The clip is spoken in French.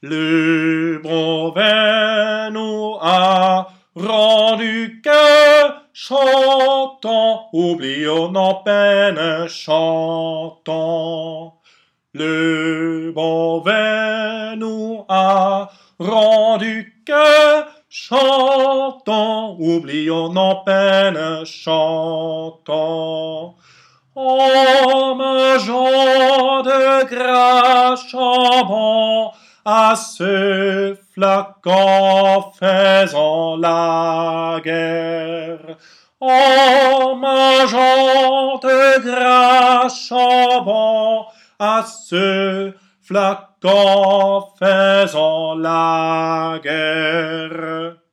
Le bon vin nous a rendu que chantant, oublions nos peines chantant. Le bon vin nous a rendu que chantant, oublions nos peines chantant. Hommes, gens de grâce chambant, à ce flacon faisant la guerre. Hommes, gens de grâce chambant, à ce flacon faisant la guerre.